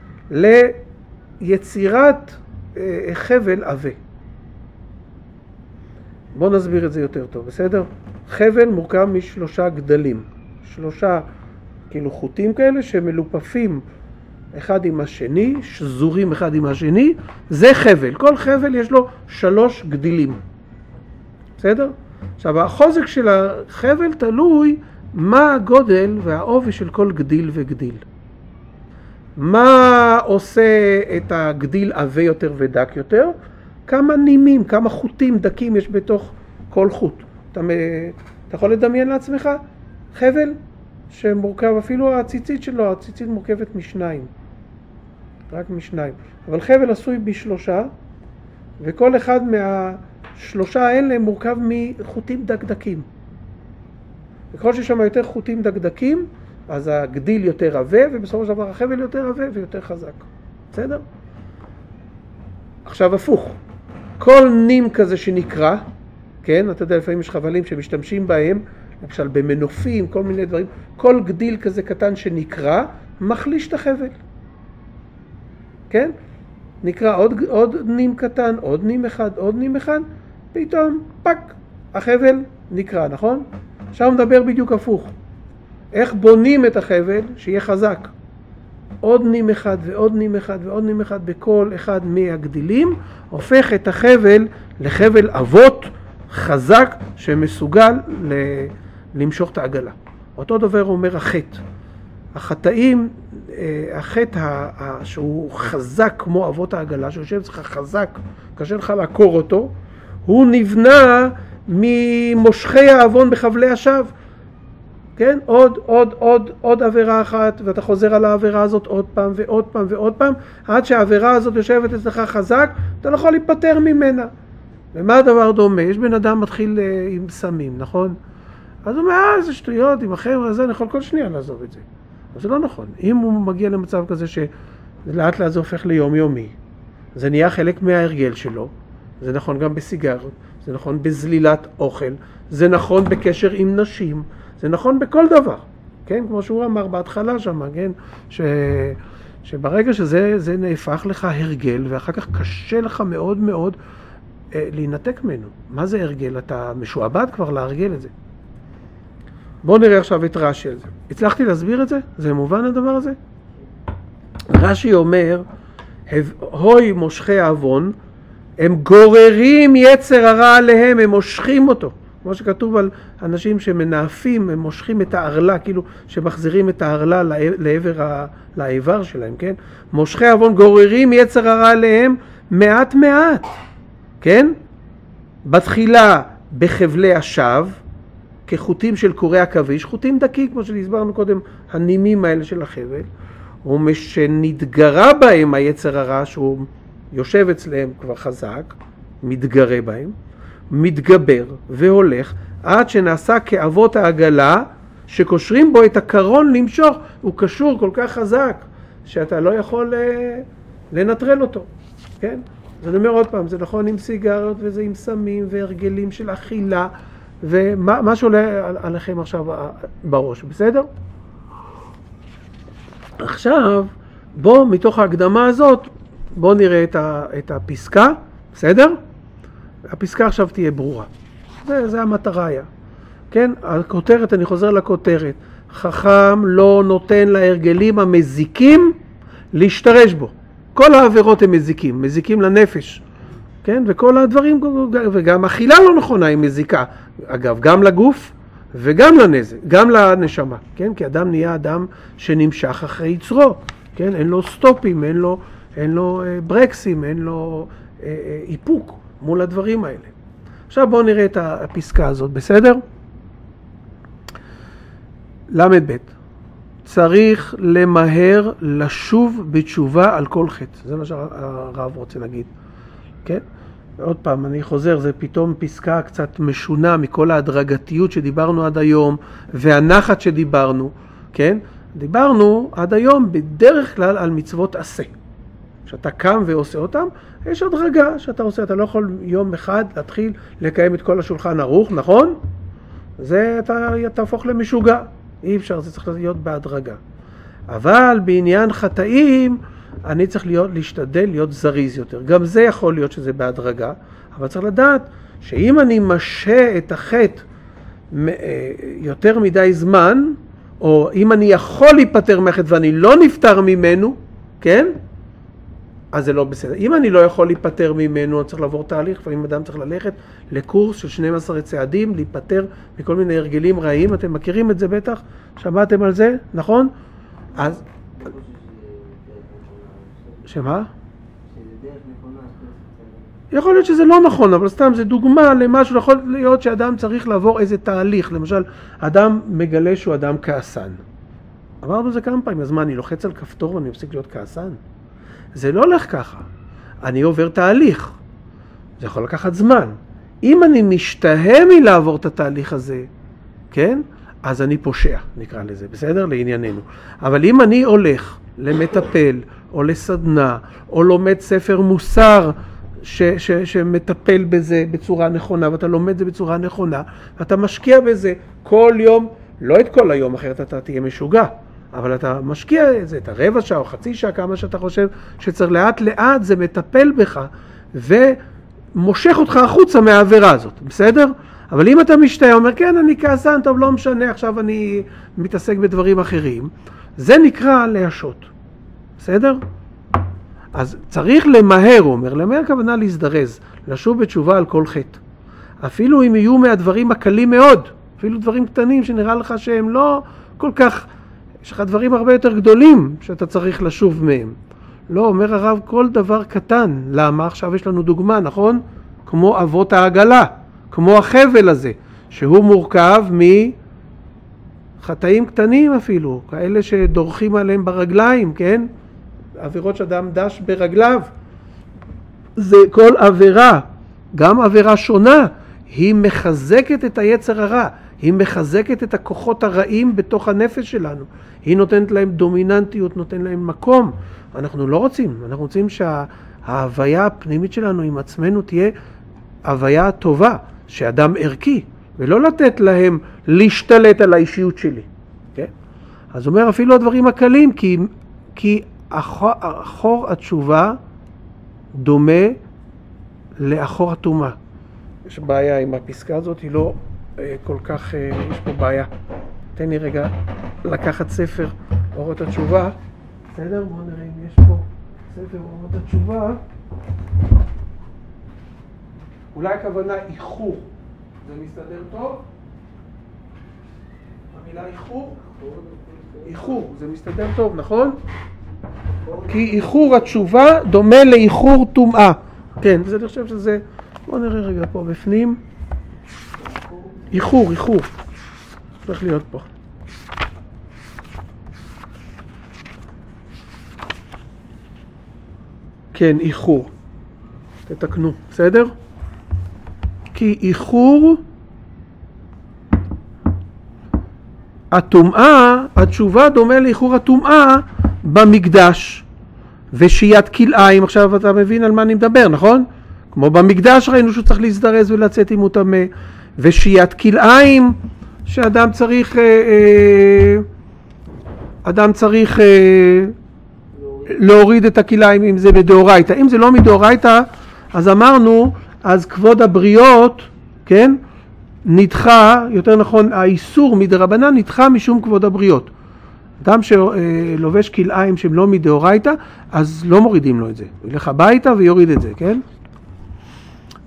Speaker 1: ליצירת אה, חבל עבה. בואו נסביר את זה יותר טוב, בסדר? חבל מורכב משלושה גדלים. שלושה כאילו חוטים כאלה שמלופפים אחד עם השני, שזורים אחד עם השני, זה חבל. כל חבל יש לו שלוש גדילים. בסדר? עכשיו, החוזק של החבל תלוי מה הגודל והעובי של כל גדיל וגדיל. מה עושה את הגדיל עבה יותר ודק יותר? כמה נימים, כמה חוטים דקים יש בתוך כל חוט. אתה, אתה יכול לדמיין לעצמך חבל שמורכב, אפילו הציצית שלו, הציצית מורכבת משניים. רק משניים. אבל חבל עשוי בשלושה, וכל אחד מהשלושה האלה מורכב מחוטים דקדקים. וככל ששם יותר חוטים דקדקים, אז הגדיל יותר עבה, ובסופו של דבר החבל יותר עבה ויותר חזק. בסדר? עכשיו הפוך. כל נים כזה שנקרא, כן? אתה יודע, לפעמים יש חבלים שמשתמשים בהם, למשל במנופים, כל מיני דברים. כל גדיל כזה קטן שנקרא, מחליש את החבל. כן? נקרא עוד, עוד נים קטן, עוד נים אחד, עוד נים אחד, פתאום, פק, החבל נקרא, נכון? עכשיו מדבר בדיוק הפוך. איך בונים את החבל שיהיה חזק? עוד נים אחד ועוד נים אחד ועוד נים אחד בכל אחד מהגדילים, הופך את החבל לחבל אבות חזק שמסוגל ל... למשוך את העגלה. אותו דבר אומר החטא. החטאים, החטא שהוא חזק כמו אבות העגלה, שיושב אצלך חזק, קשה לך לעקור אותו, הוא נבנה ממושכי האבון בחבלי השווא. כן? עוד, עוד, עוד, עוד עבירה אחת, ואתה חוזר על העבירה הזאת עוד פעם ועוד פעם ועוד פעם, עד שהעבירה הזאת יושבת אצלך חזק, אתה לא יכול להיפטר ממנה. ומה הדבר דומה? יש בן אדם מתחיל uh, עם סמים, נכון? אז הוא אומר, אה, איזה שטויות, עם החבר'ה הזה, אני יכול כל שנייה לעזוב את זה. אבל זה לא נכון. אם הוא מגיע למצב כזה שלאט לאט זה הופך ליום יומי, זה נהיה חלק מההרגל שלו, זה נכון גם בסיגרות, זה נכון בזלילת אוכל, זה נכון בקשר עם נשים, זה נכון בכל דבר, כן? כמו שהוא אמר בהתחלה שם, כן? ש... שברגע שזה זה נהפך לך הרגל, ואחר כך קשה לך מאוד מאוד אה, להינתק ממנו. מה זה הרגל? אתה משועבד כבר להרגל את זה. בואו נראה עכשיו את רש"י על זה. הצלחתי להסביר את זה? זה מובן הדבר הזה? רש"י אומר, הוי מושכי האבון, הם גוררים יצר הרע עליהם, הם מושכים אותו. כמו שכתוב על אנשים שמנאפים, הם מושכים את הערלה, כאילו שמחזירים את הערלה לעבר ה... לאיבר שלהם, כן? מושכי אבון גוררים יצר הרע עליהם מעט מעט, כן? בתחילה בחבלי השווא, כחוטים של קורי עכביש, חוטים דקים, כמו שהסברנו קודם, הנימים האלה של החבל, ומשנתגרה בהם היצר הרע, שהוא יושב אצלהם כבר חזק, מתגרה בהם, מתגבר והולך עד שנעשה כאבות העגלה שקושרים בו את הקרון למשוך. הוא קשור כל כך חזק שאתה לא יכול לנטרל אותו, כן? אז אני אומר עוד פעם, זה נכון עם סיגרות וזה עם סמים והרגלים של אכילה ומה שעולה עליכם עכשיו בראש, בסדר? עכשיו בוא מתוך ההקדמה הזאת בוא נראה את הפסקה, בסדר? הפסקה עכשיו תהיה ברורה. זה, זה המטרה היה. כן? הכותרת, אני חוזר לכותרת. חכם לא נותן להרגלים המזיקים להשתרש בו. כל העבירות הם מזיקים. מזיקים לנפש. כן? וכל הדברים, וגם אכילה לא נכונה היא מזיקה, אגב, גם לגוף וגם לנזק, גם לנשמה, כן? כי אדם נהיה אדם שנמשך אחרי יצרו, כן? אין לו סטופים, אין לו, אין לו אה, ברקסים, אין לו אה, אה, איפוק מול הדברים האלה. עכשיו בואו נראה את הפסקה הזאת, בסדר? למד ב' צריך למהר לשוב בתשובה על כל חטא. זה מה שהרב רוצה להגיד. כן? ועוד פעם, אני חוזר, זה פתאום פסקה קצת משונה מכל ההדרגתיות שדיברנו עד היום, והנחת שדיברנו, כן? דיברנו עד היום בדרך כלל על מצוות עשה. כשאתה קם ועושה אותם, יש הדרגה שאתה עושה, אתה לא יכול יום אחד להתחיל לקיים את כל השולחן ערוך, נכון? זה אתה תהפוך למשוגע. אי אפשר, זה צריך להיות בהדרגה. אבל בעניין חטאים, אני צריך להיות, להשתדל להיות זריז יותר. גם זה יכול להיות שזה בהדרגה, אבל צריך לדעת שאם אני משה את החטא יותר מדי זמן, או אם אני יכול להיפטר מהחטא ואני לא נפטר ממנו, כן? אז זה לא בסדר. אם אני לא יכול להיפטר ממנו, אני צריך לעבור תהליך, לפעמים אדם צריך ללכת לקורס של שנים עשר צעדים, להיפטר מכל מיני הרגלים רעים, אתם מכירים את זה בטח? שמעתם על זה? נכון? אז... שמה? יכול להיות שזה לא נכון, אבל סתם זה דוגמה למשהו, יכול להיות שאדם צריך לעבור איזה תהליך, למשל, אדם מגלה שהוא אדם כעסן. אמרנו זה כמה פעמים, אז מה, אני לוחץ על כפתור ואני מפסיק להיות כעסן? זה לא הולך ככה. אני עובר תהליך. זה יכול לקחת זמן. אם אני משתהה מלעבור את התהליך הזה, כן? אז אני פושע, נקרא לזה, בסדר? לענייננו. אבל אם אני הולך למטפל, או לסדנה, או לומד ספר מוסר, ש- ש- שמטפל בזה בצורה נכונה, ואתה לומד את זה בצורה נכונה, ואתה משקיע בזה כל יום, לא את כל היום, אחרת אתה תהיה משוגע. אבל אתה משקיע את זה, את הרבע שעה או חצי שעה, כמה שאתה חושב שצריך לאט לאט, זה מטפל בך ומושך אותך החוצה מהעבירה הזאת, בסדר? אבל אם אתה משתהיה, אומר, כן, אני כעסן, טוב, לא משנה, עכשיו אני מתעסק בדברים אחרים, זה נקרא להשעות, בסדר? אז צריך למהר, הוא אומר, למהר כוונה להזדרז, לשוב בתשובה על כל חטא. אפילו אם יהיו מהדברים הקלים מאוד, אפילו דברים קטנים שנראה לך שהם לא כל כך... יש לך דברים הרבה יותר גדולים שאתה צריך לשוב מהם. לא, אומר הרב, כל דבר קטן. למה? עכשיו יש לנו דוגמה, נכון? כמו אבות העגלה, כמו החבל הזה, שהוא מורכב מחטאים קטנים אפילו, כאלה שדורכים עליהם ברגליים, כן? עבירות שאדם דש ברגליו. זה כל עבירה, גם עבירה שונה, היא מחזקת את היצר הרע. היא מחזקת את הכוחות הרעים בתוך הנפש שלנו. היא נותנת להם דומיננטיות, נותנת להם מקום. אנחנו לא רוצים. אנחנו רוצים שההוויה הפנימית שלנו עם עצמנו תהיה הוויה טובה, שאדם ערכי, ולא לתת להם להשתלט על האישיות שלי. Okay? אז אומר אפילו הדברים הקלים, כי, כי אחור, אחור התשובה דומה לאחור התאומה. יש בעיה עם הפסקה הזאת, היא לא... כל כך, יש פה בעיה. תן לי רגע לקחת ספר אורות התשובה. בסדר? בואו נראה אם יש פה ספר אורות התשובה. אולי הכוונה איחור. זה מסתדר טוב? המילה איחור? איחור. זה מסתדר טוב, נכון? כי איחור התשובה דומה לאיחור טומאה. כן, וזה אני חושב שזה... בואו נראה רגע פה בפנים. איחור, איחור. צריך להיות פה. כן, איחור. תתקנו, בסדר? כי איחור הטומאה, התשובה דומה לאיחור הטומאה במקדש. ושיית כלאיים, עכשיו אתה מבין על מה אני מדבר, נכון? כמו במקדש ראינו שהוא צריך להזדרז ולצאת אם הוא טמא. ושיית כלאיים, שאדם צריך, אדם צריך להוריד את הכלאיים אם זה מדאורייתא. אם זה לא מדאורייתא, אז אמרנו, אז כבוד הבריות, כן, נדחה, יותר נכון, האיסור מדרבנן נדחה משום כבוד הבריות. אדם שלובש כלאיים שהם לא מדאורייתא, אז לא מורידים לו את זה. הוא ילך הביתה ויוריד את זה, כן?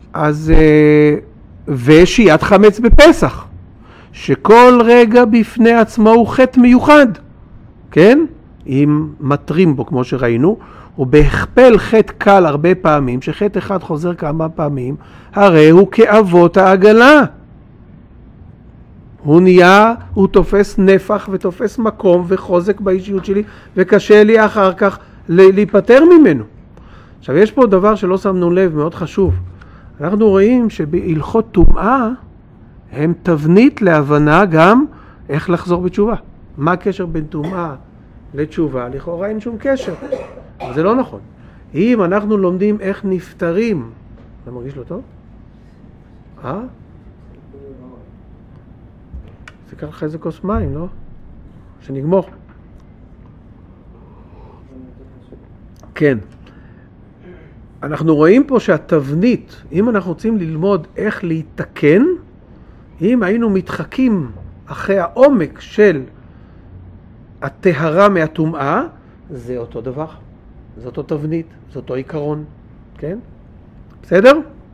Speaker 1: אז, ושיית חמץ בפסח, שכל רגע בפני עצמו הוא חטא מיוחד, כן? אם מטרים בו כמו שראינו, ובהכפל חטא קל הרבה פעמים, שחטא אחד חוזר כמה פעמים, הרי הוא כאבות העגלה. הוא נהיה, הוא תופס נפח ותופס מקום וחוזק באישיות שלי, וקשה לי אחר כך להיפטר ממנו. עכשיו יש פה דבר שלא שמנו לב, מאוד חשוב. אנחנו רואים שבהלכות טומאה הם תבנית להבנה גם איך לחזור בתשובה. מה הקשר בין טומאה לתשובה? לכאורה אין שום קשר. אבל זה לא נכון. אם אנחנו לומדים איך נפטרים, אתה מרגיש לא טוב? אה? תיקח לך איזה כוס מים, לא? שנגמור. כן. אנחנו רואים פה שהתבנית, אם אנחנו רוצים ללמוד איך להתקן, אם היינו מתחקים אחרי העומק של הטהרה מהטומאה, זה אותו דבר. זה אותו תבנית, זה אותו עיקרון. כן? בסדר?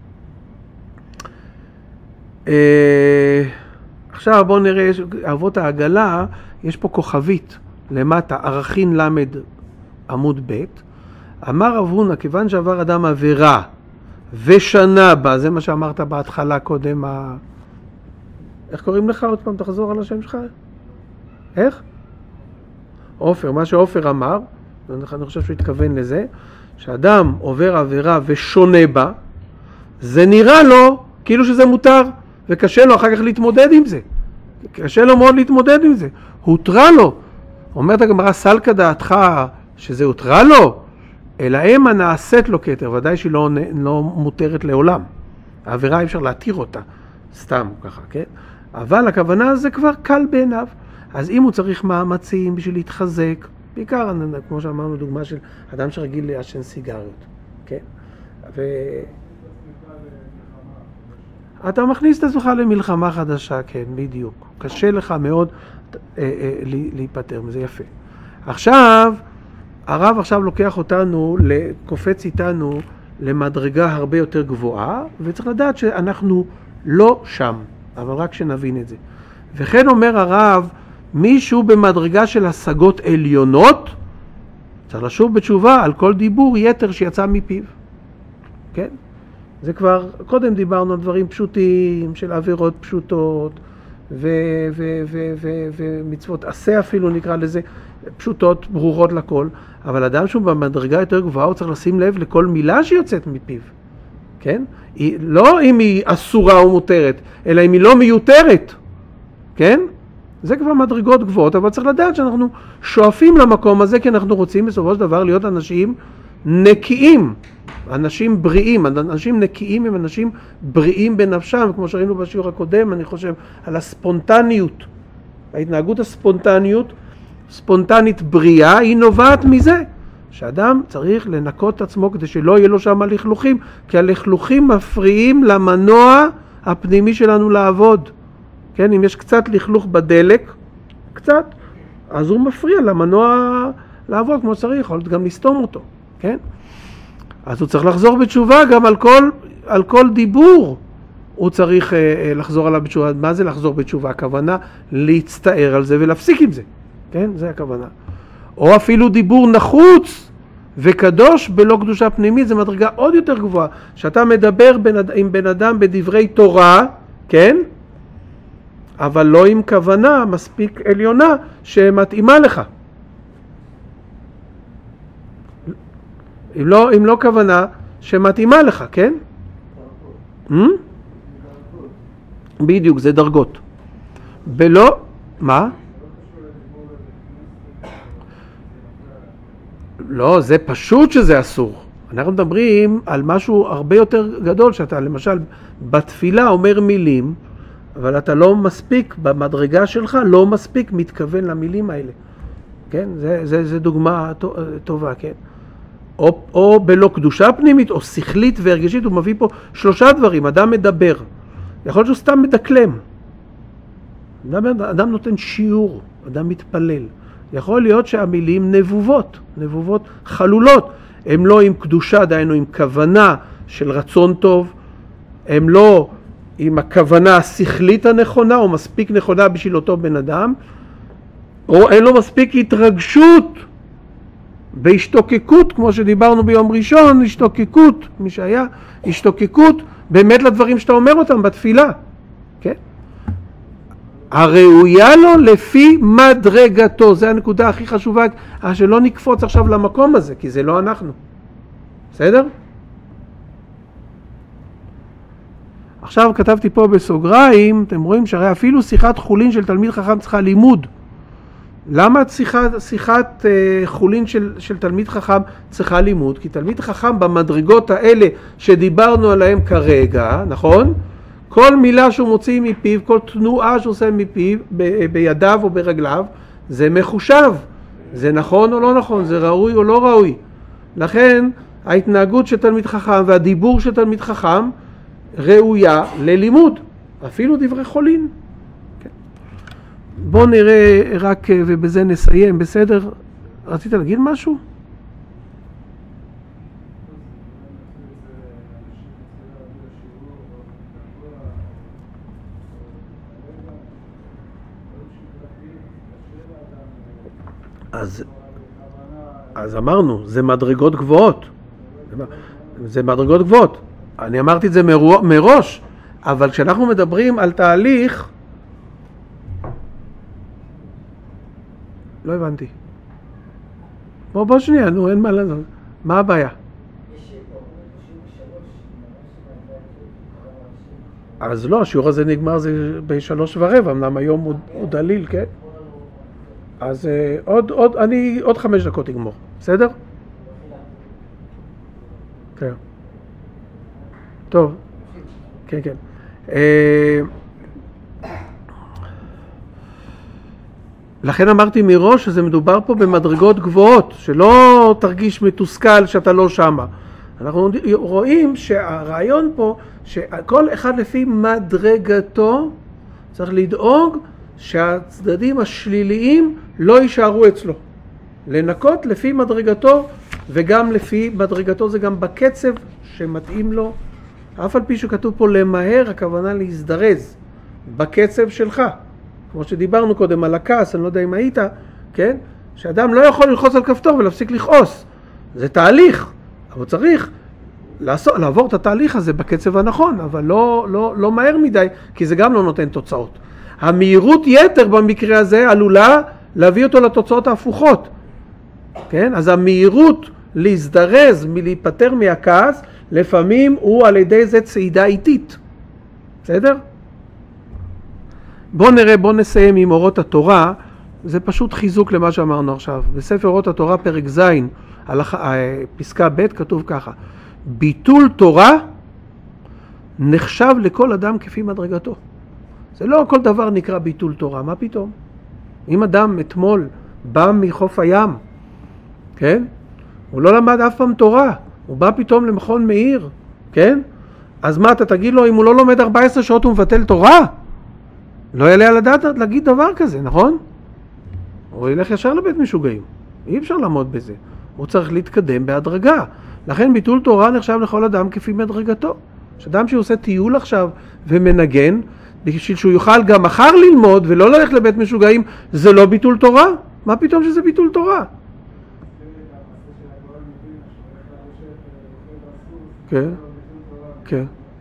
Speaker 1: אה... עכשיו בואו נראה, אבות העגלה, יש פה כוכבית למטה, ערכין למד עמוד ב'. אמר רב הונא, כיוון שעבר אדם עבירה ושנה בה, זה מה שאמרת בהתחלה קודם, ה... איך קוראים לך? עוד פעם תחזור על השם שלך? איך? עופר, מה שעופר אמר, אני חושב שהוא התכוון לזה, שאדם עובר עבירה ושונה בה, זה נראה לו כאילו שזה מותר, וקשה לו אחר כך להתמודד עם זה. קשה לו מאוד להתמודד עם זה. הותרה לו. אומרת הגמרא, סלקא דעתך שזה הותרה לו, אלא המה נעשית לו כתר, ודאי שהיא לא, לא מותרת לעולם. העבירה אי אפשר להתיר אותה, סתם ככה, כן? אבל הכוונה זה כבר קל בעיניו. אז אם הוא צריך מאמצים בשביל להתחזק, בעיקר, כמו שאמרנו, דוגמה של אדם שרגיל לעשן סיגריות, כן? ו... אתה מכניס את עצמך למלחמה חדשה, כן, בדיוק. קשה לך מאוד אה, אה, להיפטר מזה, יפה. עכשיו, הרב עכשיו לוקח אותנו, קופץ איתנו למדרגה הרבה יותר גבוהה, וצריך לדעת שאנחנו לא שם, אבל רק שנבין את זה. וכן אומר הרב, מישהו במדרגה של השגות עליונות, צריך לשוב בתשובה על כל דיבור יתר שיצא מפיו. כן? זה כבר, קודם דיברנו על דברים פשוטים, של עבירות פשוטות, ומצוות עשה אפילו נקרא לזה, פשוטות, ברורות לכל, אבל אדם שהוא במדרגה יותר גבוהה, הוא צריך לשים לב לכל מילה שיוצאת מפיו, כן? היא, לא אם היא אסורה או מותרת, אלא אם היא לא מיותרת, כן? זה כבר מדרגות גבוהות, אבל צריך לדעת שאנחנו שואפים למקום הזה, כי אנחנו רוצים בסופו של דבר להיות אנשים נקיים, אנשים בריאים, אנשים נקיים הם אנשים בריאים בנפשם, כמו שראינו בשיעור הקודם, אני חושב, על הספונטניות, ההתנהגות הספונטניות, ספונטנית בריאה, היא נובעת מזה, שאדם צריך לנקות את עצמו כדי שלא יהיה לו שם הלכלוכים, כי הלכלוכים מפריעים למנוע הפנימי שלנו לעבוד. כן, אם יש קצת לכלוך בדלק, קצת, אז הוא מפריע למנוע לעבוד כמו שצריך, יכול גם לסתום אותו, כן? אז הוא צריך לחזור בתשובה גם על כל, על כל דיבור. הוא צריך אה, לחזור עליו בתשובה. מה זה לחזור בתשובה? הכוונה להצטער על זה ולהפסיק עם זה. כן? זה הכוונה. או אפילו דיבור נחוץ וקדוש בלא קדושה פנימית, זה מדרגה עוד יותר גבוהה. שאתה מדבר בין, עם בן אדם בדברי תורה, כן? אבל לא עם כוונה מספיק עליונה שמתאימה לך. אם לא, אם לא כוונה שמתאימה לך, כן? דרגות. בדיוק, זה דרגות. בלא, מה? לא, זה פשוט שזה אסור. אנחנו מדברים על משהו הרבה יותר גדול, שאתה למשל בתפילה אומר מילים, אבל אתה לא מספיק, במדרגה שלך לא מספיק מתכוון למילים האלה. כן? זה, זה, זה דוגמה טובה, כן? או, או בלא קדושה פנימית, או שכלית והרגשית, הוא מביא פה שלושה דברים. אדם מדבר. יכול להיות שהוא סתם מדקלם. אדם, אדם נותן שיעור, אדם מתפלל. יכול להיות שהמילים נבובות, נבובות חלולות. הם לא עם קדושה, דיינו עם כוונה של רצון טוב, הם לא עם הכוונה השכלית הנכונה או מספיק נכונה בשביל אותו בן אדם, או אין לו מספיק התרגשות בהשתוקקות, כמו שדיברנו ביום ראשון, השתוקקות, מי שהיה, השתוקקות באמת לדברים שאתה אומר אותם בתפילה, כן? הראויה לו לפי מדרגתו, זה הנקודה הכי חשובה, שלא נקפוץ עכשיו למקום הזה, כי זה לא אנחנו. בסדר? עכשיו כתבתי פה בסוגריים, אתם רואים שהרי אפילו שיחת חולין של תלמיד חכם צריכה לימוד. למה שיחת, שיחת uh, חולין של, של תלמיד חכם צריכה לימוד? כי תלמיד חכם במדרגות האלה שדיברנו עליהם כרגע, נכון? כל מילה שהוא מוציא מפיו, כל תנועה שהוא עושה מפיו, ב, בידיו או ברגליו, זה מחושב. זה נכון או לא נכון, זה ראוי או לא ראוי. לכן ההתנהגות של תלמיד חכם והדיבור של תלמיד חכם ראויה ללימוד, אפילו דברי חולין. כן. בואו נראה רק ובזה נסיים, בסדר? רצית להגיד משהו? אז, אז אמרנו, זה מדרגות גבוהות. זה מדרגות גבוהות. אני אמרתי את זה מראש, אבל כשאנחנו מדברים על תהליך, לא הבנתי. בוא, בוא שנייה, נו, אין מה לעשות. מה הבעיה? אז לא, השיעור הזה נגמר זה בשלוש ורבע, אמנם היום הוא, הוא דליל, כן? אז uh, עוד, עוד, אני עוד חמש דקות אגמור, בסדר? כן. טוב, כן, כן. Uh, לכן אמרתי מראש שזה מדובר פה במדרגות גבוהות, שלא תרגיש מתוסכל שאתה לא שמה. אנחנו רואים שהרעיון פה, שכל אחד לפי מדרגתו צריך לדאוג שהצדדים השליליים לא יישארו אצלו. לנקות לפי מדרגתו, וגם לפי מדרגתו זה גם בקצב שמתאים לו. אף על פי שכתוב פה למהר, הכוונה להזדרז בקצב שלך. כמו שדיברנו קודם על הכעס, אני לא יודע אם היית, כן? שאדם לא יכול ללחוץ על כפתור ולהפסיק לכעוס. זה תהליך, אבל צריך לעשות, לעבור את התהליך הזה בקצב הנכון, אבל לא, לא, לא מהר מדי, כי זה גם לא נותן תוצאות. המהירות יתר במקרה הזה עלולה להביא אותו לתוצאות ההפוכות. כן? אז המהירות להזדרז מלהיפטר מהכעס, לפעמים הוא על ידי זה צעידה איטית. בסדר? בוא נראה, בוא נסיים עם אורות התורה. זה פשוט חיזוק למה שאמרנו עכשיו. בספר אורות התורה פרק ז', פסקה ב', כתוב ככה: ביטול תורה נחשב לכל אדם כפי מדרגתו. זה לא כל דבר נקרא ביטול תורה, מה פתאום? אם אדם אתמול בא מחוף הים, כן? הוא לא למד אף פעם תורה, הוא בא פתאום למכון מאיר, כן? אז מה, אתה תגיד לו, אם הוא לא לומד ארבע עשרה שעות הוא מבטל תורה? לא יעלה על הדעת להגיד דבר כזה, נכון? הוא ילך ישר לבית משוגעים, אי אפשר לעמוד בזה. הוא צריך להתקדם בהדרגה. לכן ביטול תורה נחשב לכל אדם כפי מדרגתו. שאדם שעושה טיול עכשיו ומנגן, בשביל שהוא יוכל גם מחר ללמוד ולא ללכת לבית משוגעים, זה לא ביטול תורה? מה פתאום שזה ביטול תורה? כן, כן.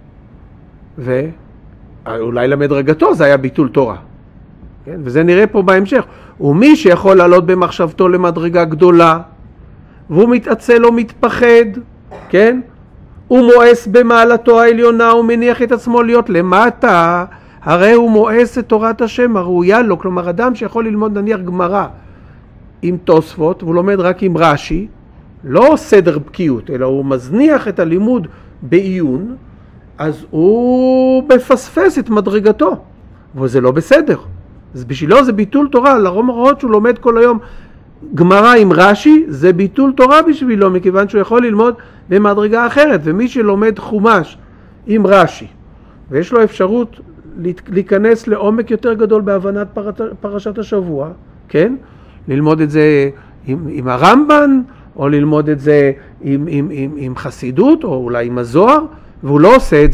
Speaker 1: ואולי למדרגתו זה היה ביטול תורה. כן? וזה נראה פה בהמשך. ומי שיכול לעלות במחשבתו למדרגה גדולה, והוא מתעצל או מתפחד, כן? הוא מואס במעלתו העליונה, הוא מניח את עצמו להיות למטה, הרי הוא מואס את תורת השם הראויה לו. כלומר, אדם שיכול ללמוד נניח גמרא עם תוספות, והוא לומד רק עם רש"י, לא סדר בקיאות, אלא הוא מזניח את הלימוד בעיון, אז הוא מפספס את מדרגתו, וזה לא בסדר. אז בשבילו זה ביטול תורה. למרות שהוא לומד כל היום גמרא עם רש"י, זה ביטול תורה בשבילו, מכיוון שהוא יכול ללמוד במדרגה אחרת. ומי שלומד חומש עם רש"י, ויש לו אפשרות להיכנס לעומק יותר גדול בהבנת פרשת השבוע, כן? ללמוד את זה עם, עם הרמב"ן, או ללמוד את זה עם, עם, עם, עם חסידות, או אולי עם הזוהר, והוא לא עושה את זה,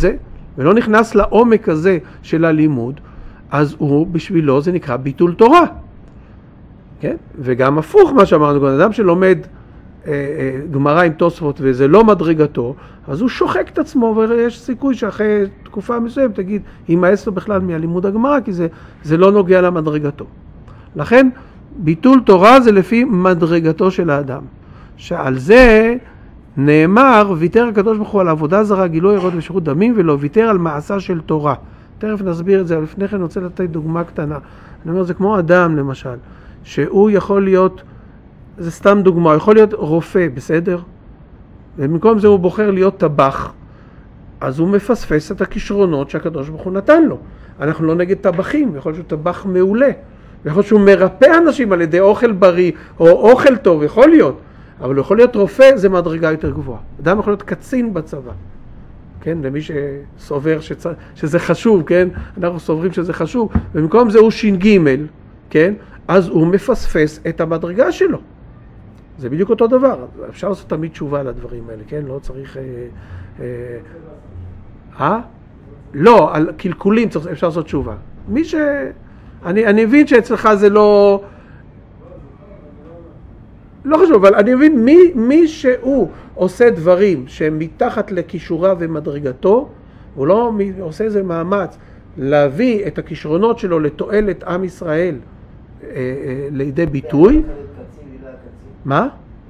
Speaker 1: ולא נכנס לעומק הזה של הלימוד, אז הוא, בשבילו זה נקרא ביטול תורה. כן? וגם הפוך מה שאמרנו, אדם שלומד אה, אה, גמרא עם תוספות וזה לא מדרגתו, אז הוא שוחק את עצמו, ויש סיכוי שאחרי תקופה מסוימת תגיד, יימאס לו בכלל מהלימוד הגמרא, כי זה, זה לא נוגע למדרגתו. לכן, ביטול תורה זה לפי מדרגתו של האדם. שעל זה נאמר, ויתר הקדוש ברוך הוא על עבודה זרה, גילוי עריות ושפיכות דמים, ולא ויתר על מעשה של תורה. תכף נסביר את זה, אבל לפני כן אני רוצה לתת דוגמה קטנה. אני אומר, זה כמו אדם למשל, שהוא יכול להיות, זה סתם דוגמה, יכול להיות רופא, בסדר? ובמקום זה הוא בוחר להיות טבח, אז הוא מפספס את הכישרונות שהקדוש ברוך הוא נתן לו. אנחנו לא נגד טבחים, יכול להיות שהוא טבח מעולה, ויכול להיות שהוא מרפא אנשים על ידי אוכל בריא, או אוכל טוב, יכול להיות. אבל הוא יכול להיות רופא, זה מדרגה יותר גבוהה. אדם יכול להיות קצין בצבא. כן, למי שסובר שצ... שזה חשוב, כן? אנחנו סוברים שזה חשוב, ובמקום זה הוא ש"ג, כן? אז הוא מפספס את המדרגה שלו. זה בדיוק אותו דבר. אפשר לעשות תמיד תשובה לדברים האלה, כן? לא צריך... אה? אה? אה? לא, על קלקולים אפשר לעשות תשובה. מי ש... אני, אני מבין שאצלך זה לא... לא חשוב, אבל אני מבין, מי, מי שהוא עושה דברים שהם מתחת לכישורה ומדרגתו, הוא לא עושה איזה מאמץ להביא את הכישרונות שלו לתועלת עם ישראל אה, אה, לידי ביטוי. מה?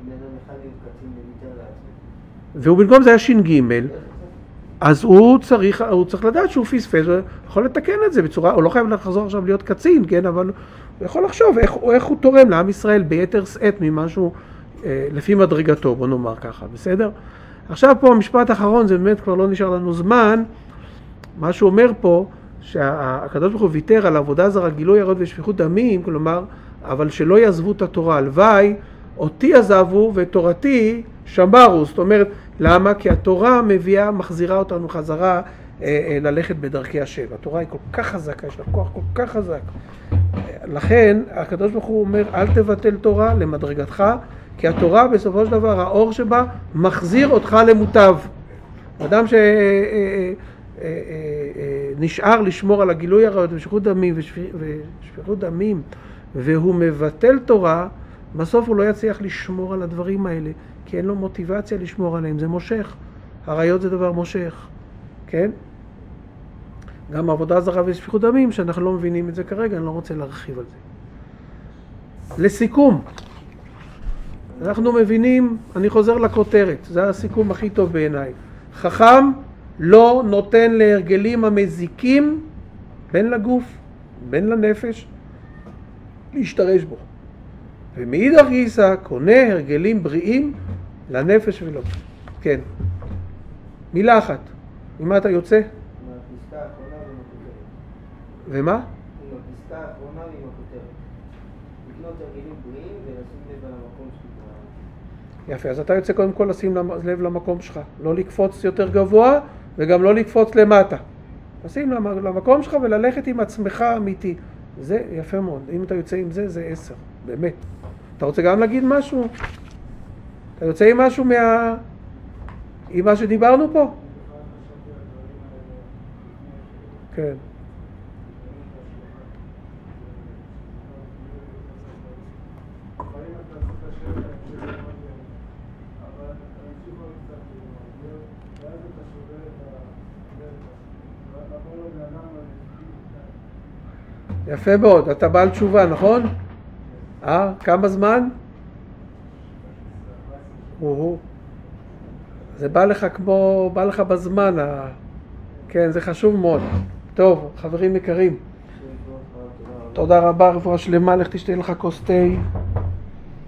Speaker 1: והוא במקום זה היה ש"ג, אז הוא צריך, הוא צריך לדעת שהוא פספס, הוא יכול לתקן את זה בצורה, הוא לא חייב לחזור עכשיו להיות קצין, כן, אבל הוא יכול לחשוב איך, איך הוא תורם לעם ישראל ביתר שאת ממשהו אה, לפי מדרגתו, בוא נאמר ככה, בסדר? עכשיו פה המשפט האחרון, זה באמת כבר לא נשאר לנו זמן, מה שהוא אומר פה, שהקדוש ברוך הוא ויתר על עבודה זרה, גילוי עריות ושפיכות דמים, כלומר, אבל שלא יעזבו את התורה, הלוואי, אותי עזבו ותורתי שמרו, זאת אומרת, למה? כי התורה מביאה, מחזירה אותנו חזרה אה, אה, ללכת בדרכי השם. התורה היא כל כך חזקה, יש לה כוח כל כך חזק. לכן, הקדוש ברוך הוא אומר, אל תבטל תורה למדרגתך, כי התורה בסופו של דבר, האור שבה, מחזיר אותך למוטב. אדם שנשאר לשמור על הגילוי עריות ושפיכות דמים ושפיכות דמים, והוא מבטל תורה, בסוף הוא לא יצליח לשמור על הדברים האלה, כי אין לו מוטיבציה לשמור עליהם, זה מושך. עריות זה דבר מושך, כן? גם עבודה זרה ושפיכות דמים, שאנחנו לא מבינים את זה כרגע, אני לא רוצה להרחיב על זה. לסיכום, אנחנו מבינים, אני חוזר לכותרת, זה הסיכום הכי טוב בעיניי. חכם לא נותן להרגלים המזיקים, בין לגוף, בין לנפש, להשתרש בו. ומאידך גיסא קונה הרגלים בריאים לנפש ולגוף. כן. מילה אחת. ממה אתה יוצא?
Speaker 2: עם הפסקה האחרונה ועם הכותרת.
Speaker 1: ומה?
Speaker 2: עם הפסקה האחרונה ועם הכותרת. לקנות הרגלים בריאים ולשים לב על המקום שלך.
Speaker 1: יפה, אז אתה יוצא קודם כל לשים לב למקום שלך. לא לקפוץ יותר גבוה וגם לא לקפוץ למטה. לשים למקום שלך וללכת עם עצמך אמיתי. זה יפה מאוד. אם אתה יוצא עם זה, זה עשר. באמת. אתה רוצה גם להגיד משהו? אתה יוצא עם משהו מה... עם מה שדיברנו פה? כן. יפה מאוד, אתה בעל תשובה, נכון? אה, כמה זמן? או-הו. זה בא לך כמו, בא לך בזמן, ה... כן, זה חשוב מאוד. טוב, חברים יקרים. תודה רבה, רפואה שלמה, לך תשתה לך כוס תה.